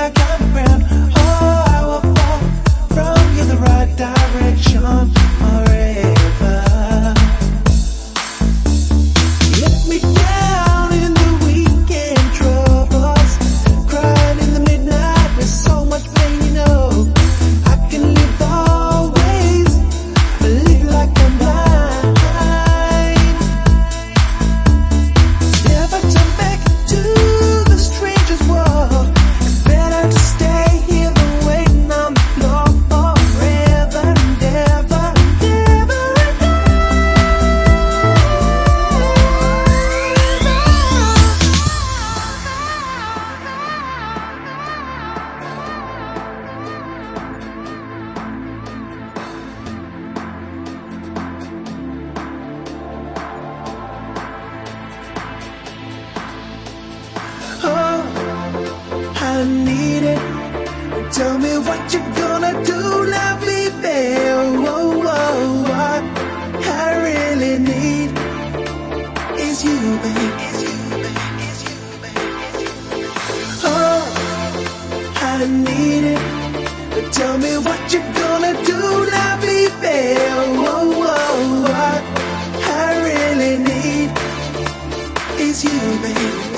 like I'm ground. Oh, I will fall from you the right direction forever. Let me down in the weekend troubles, crying in the midnight with so much pain, you know. I can live always, live like I'm blind. Never turn back to the stranger's world. It's better to stay here than waiting on the floor forever and ever and ever and oh, I need it. Tell me what you're gonna do, love me, babe. Whoa, whoa, what I really need is you, babe. Oh, I need it. Tell me what you're gonna do, love me, babe. Whoa, whoa, what I really need is you, babe.